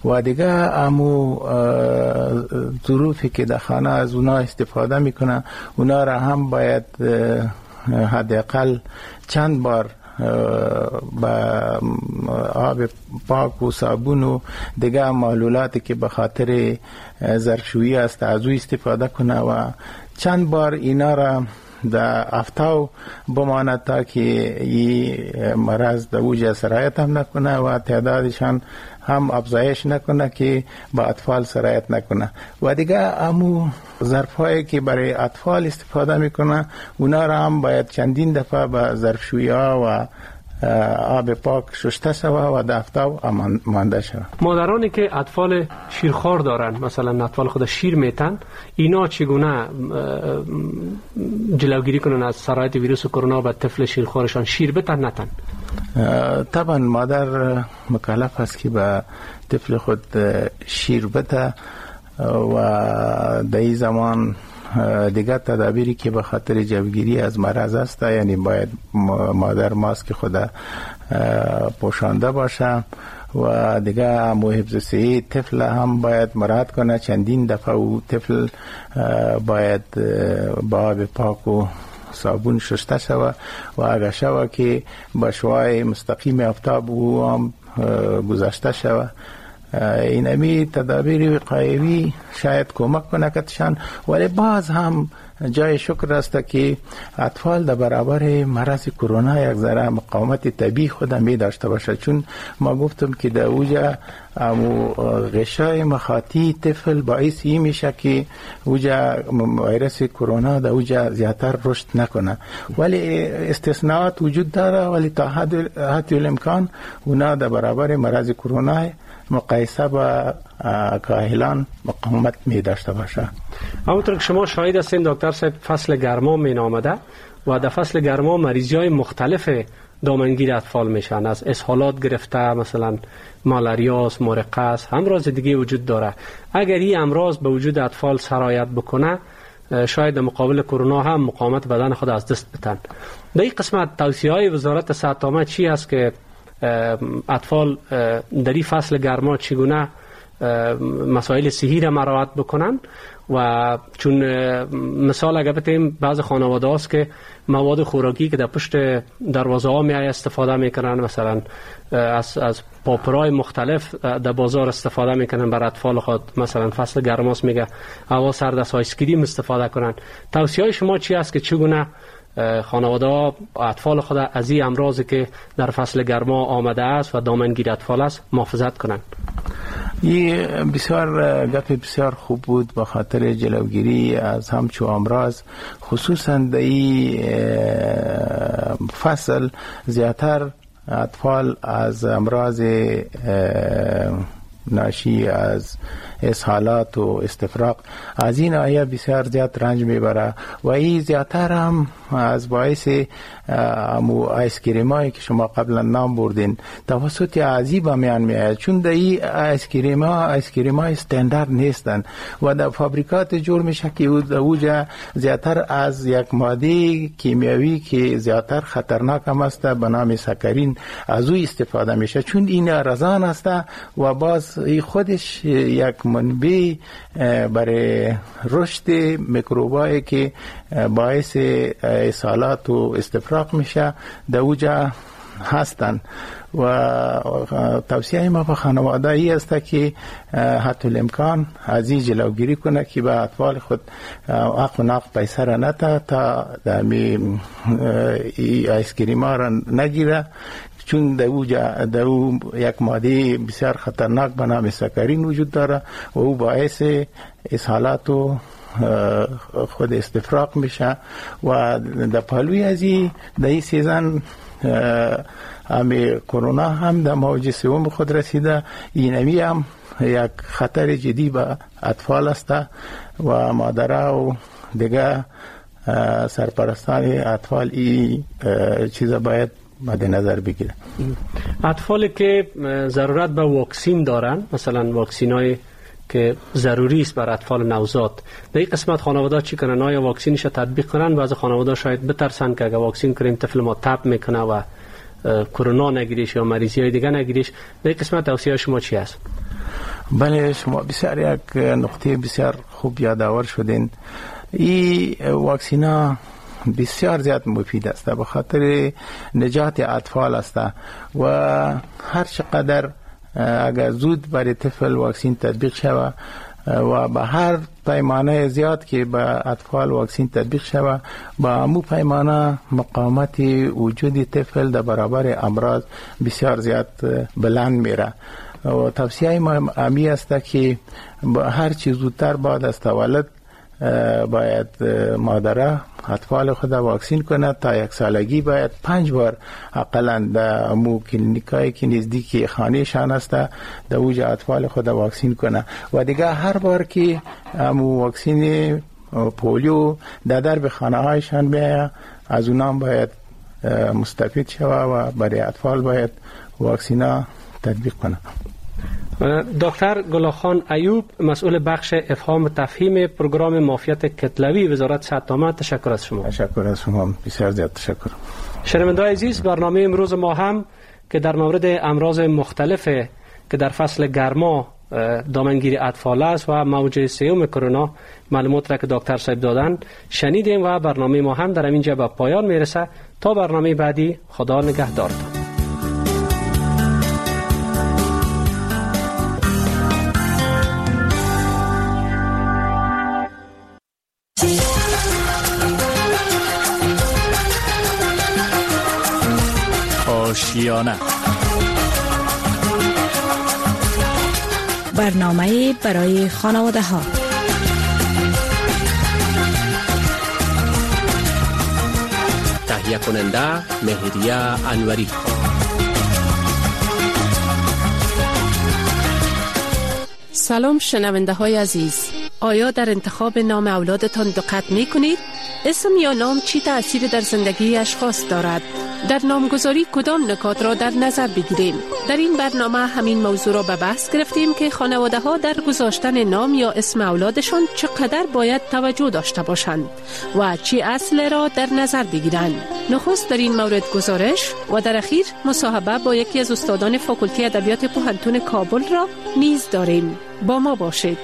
و دیگه امو ظروفی که در خانه از اونا استفاده میکنه اونا را هم باید حداقل چند بار با آب پاک و صابون و دیگه معلولاتی که به خاطر ظرفشویی است از او استفاده کنه و چند بار اینا را در افتاو بماند تا که این مرض در اوج سرایت هم نکنه و تعدادشان هم افزایش نکنه که با اطفال سرایت نکنه. و دیگه امو ظرفایی که برای اطفال استفاده میکنه اونا را هم باید چندین دفعه با ظرفشویی ها و آب پاک شسته شوه و در افتاو مانده شوه. مادرانی که اطفال شیرخوار دارن، مثلا اطفال خود شیر میتن، اینا چگونه جلوگیری کنن از سرایت ویروس کرونا به طفل شیرخوارشان؟ شیر بتن نتن؟ طبعا مادر مکلف است که به طفل خود شیر بده و در این زمان دیگر تدابیری که به خاطر جلوگیری از مرض است، یعنی باید مادر ماسک خود پوشانده باشه و دیگه حفظ صحی طفل هم باید مراعات کنه. چندین دفعه او طفل باید با آب پاک و صابون شسته شوه و اگر شوه که با شعاع مستقیم آفتاب او هم گذاشته شوه. اینمی تدابیر وقایوی شاید کمک کنه کتشان، ولی باز هم جای شکر است که اطفال در برابر مرض کرونا یک ذره مقاومت طبیعی خود می داشته باشه، چون ما گفتم که در اوجا غشای مخاطی طفل باعث این میشه که اوجا ویروس کرونا در اوجا زیادتر رشد نکنه. ولی استثناءات وجود داره، ولی تا حد الامکان اونا در برابر مرض کرونا مقایسه با کاهلان مقاومت می داشته باشه. همونطور که شما شاهد هستین دکتر صاحب، فصل گرما می آمده و در فصل گرما مریضی های مختلف دامنگیر اطفال میشن، از اسهالات گرفته مثلا مالاریاس، مرقس، امراض دیگه وجود داره. اگر این امراض به وجود اطفال سرایت بکنه شاید در مقابل کرونا هم مقاومت بدن خود از دست بتن. در این قسمت توصیه های وزارت صحت عامه چی است که اطفال در این فصل گرما چگونه مسائل صحی را مراعات بکنن؟ و چون مثال اگر بتیم بعض خانواده هاست که مواد خوراکی که در پشت دروازه ها می استفاده میکنن، مثلا از پاپرای مختلف در بازار استفاده میکنن بر اطفال خود، مثلا فصل گرماست میگه هوا سرد است آیس کریم استفاده کنن. توصیه های شما چی است که چگونه خانواده ها اطفال خود از این امراضی که در فصل گرما آمده است و دامنگیر اطفال است محافظت کنند؟ این بسیار گپ بسیار خوب بود به خاطر جلوگیری از همچو امراض، خصوصا در این فصل زیادتر اطفال از امراض ناشی از اسهالات و استفراغ از این آیه بسیار زیاد رنج میبره و این زیادتر هم از باعث آیس کریمایی که شما قبلا نام بردین توسط عذیب میان میاد، چون در این آیس کریمای استاندارد نیستن و در فابریکات جور میشه که اوجا زیادتر از یک ماده کیمیایی که زیادتر خطرناک هم است به نام سکرین از او استفاده میشه، چون این رزان است و باز خودش یک منبع برای رشد میکروبایی که باعث اسهالات و استفراغ میشه در اوجا هستند. و توصیه ما به خانواده ای است که حتی الامکان از این جلوگیری کنه که به اطفال خود عق و ناق پیسه را نته تا دمی آیس کریم ها را نگیره، چون در او یک ماده بسیار خطرناک به نام سکرین وجود داره و او باعث اسهالات و خود استفراغ میشه. و در پهلوی از این سیزن کرونا هم در موج سوم خود رسیده، اینمی هم یک خطر جدی به اطفال است و مادرها و دیگه سرپرستان اطفال این چیز باید مد نظر بگیره. اطفالی که ضرورت به واکسین دارن، مثلا واکسینای که ضروری است بر اطفال نوزاد، در این قسمت خانواده چی کنن؟ آیا واکسینش تطبیق کنن؟ بعضی خانواده شاید بترسن که اگه واکسین کنیم طفل ما تب میکنه و کرونا نگیریش یا مریضی های دیگه نگیریش. در این قسمت توصیه شما چی است؟ بله، شما بسیار یک نقطه بسیار خوب یادآور شدین. این واکسینا بسیار زیاد مفید است به خاطر نجات اطفال است و هر چقدر اگر زود برای طفل واکسین تطبیق شود و به هر پیمانه زیاد که به اطفال واکسین تطبیق شود، با همو پیمانه مقاومت وجود طفل در برابر امراض بسیار زیاد بلند میره. و توصیه ما امی است که هر چیز زودتر بعد از تولد باید مادره اطفال خود واکسین کنه. تا 1 سالگی باید 5 بار اقلا در مو کلینیکایی که نزدیک خانهشان است در اوج اطفال خود واکسین کنه و دیگه هر بار که مو واکسین پولیو در درب خانه هایشان بیاید از اونام باید مستفید شوه و برای اطفال باید واکسینا تطبیق کنه. دکتر گلاخان ایوب، مسئول بخش افهام و تفهیم پروگرام معافیت کتلوی وزارت صحت عامه، تشکر از شما. تشکر از شما، بسیار زیاد تشکر. شنوندگان عزیز، برنامه امروز ما هم که در مورد امراض مختلف که در فصل گرما دامنگیری اطفال است و موج سوم کرونا معلومات را که دکتر صاحب دادن شنیدیم و برنامه ما هم در اینجا به پایان میرسه. تا برنامه بعدی، خدا نگهدارتان. آشیانه، برنامه برای خانواده ها. تهیه کننده مهریه انوری. سلام شنونده های عزیز، آیا در انتخاب نام اولادتان دقت می کنید؟ اسم یا نام چی تأثیر در زندگی اشخاص دارد؟ در نامگذاری کدام نکات را در نظر بگیریم؟ در این برنامه همین موضوع را به بحث گرفتیم که خانواده ها در گذاشتن نام یا اسم اولادشان چقدر باید توجه داشته باشند و چی اصل را در نظر بگیرند. نخست در این مورد گزارش و در اخیر مصاحبه با یکی از استادان فاکولته ادبیات پوهنتون کابل را نیز داریم. با ما باشید.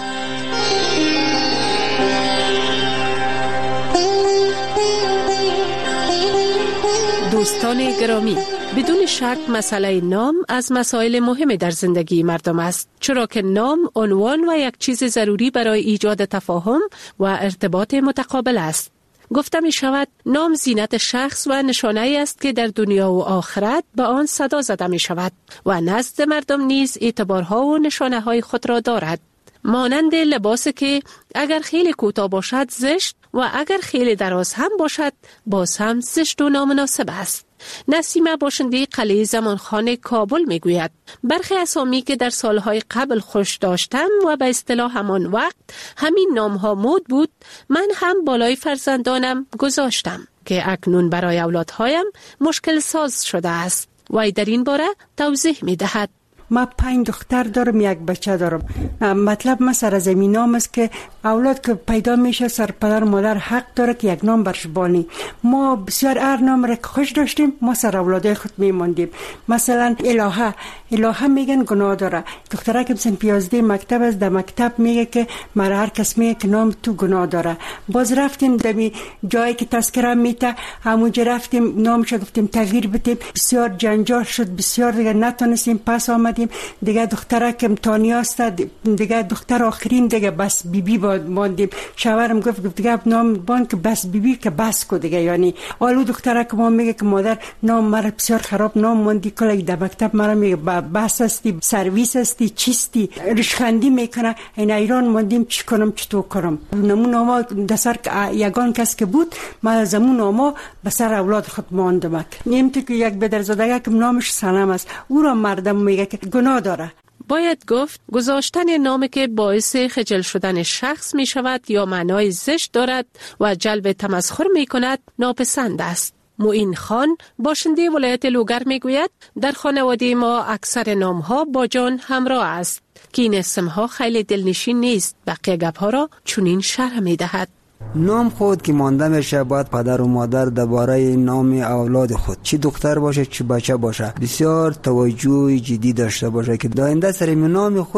دوستان گرامی، بدون شک مسئله نام از مسائل مهم در زندگی مردم است، چرا که نام عنوان و یک چیز ضروری برای ایجاد تفاهم و ارتباط متقابل است. گفته می شود نام زینت شخص و نشانه ای است که در دنیا و آخرت به آن صدا زده می شود و نزد مردم نیز اعتبارها و نشانه های خود را دارد. مانند لباس که اگر خیلی کوتاه باشد زشت و اگر خیلی دراز هم باشد باز هم زشت و نامناسب است. نسیمه باشنده قلعه زمانخانه کابل می گوید برخی اسامی که در سالهای قبل خوش داشتم و به اصطلاح همان وقت همین نامها مد بود، من هم بالای فرزندانم گذاشتم که اکنون برای اولادهایم مشکل ساز شده است. وی در این باره توضیح می دهد. ما 5 دختر دارم، 1 بچه دارم. مطلب ما سر زمین نام است که اولاد که پیدا میشه سر پدر مادر حق داره که یک نام برش بانی. ما بسیار هر نام را که خوش داشتیم ما سر اولادای خود میماندیم. مثلا الهه میگن گناه داره. دختره که مثلا 15 مکتب است، در مکتب میگه که مرا هر کس میگه که نام تو گناه داره. باز رفتیم دمی جایی که تذکره میته همونجا رفتیم نامش گفتیم تغییر بدیم، بسیار جنجال شد، بسیار دیگه نتونستیم پس آمد. دیگه دختره که امتحانی است، دیگه دختر آخرین دیگه بس بیبی ماندیم. شوهرم گفت دیگه نام بان که بس بیبی که بس کو دیگه. یعنی آلو دختره که ما میگه که مادر نام مرا بسیار خراب نام ماندی، کلا در مکتب مرا میگه بس هستی، سرویس هستی، چیستی، رشخندی میکنه. این ایران ماندیم چی کنم چطور کنم. نمون ناما دسر یگان کس که بود ما زمون ناما به سر اولاد خود ماندم. نمیته که یک بدرزاده که نامش سنم است، او را مردم میگه که گناه داره. باید گفت گذاشتن نامی که باعث خجل شدن شخص می شود یا معنای زشت دارد و جلب تمسخر می کند ناپسند است. معین خان باشنده ولایت لوگر می گوید در خانواده ما اکثر نام ها با جان همراه است که این اسم ها خیلی دلنشین نیست. بقیه گپ ها را چنین شرح می دهد. نام خود که مانده میشه باید پدر و مادر درباره نام اولاد خود چی دختر باشه چی بچه باشه بسیار توجه جدی داشته باشه که در آینده سر نام خود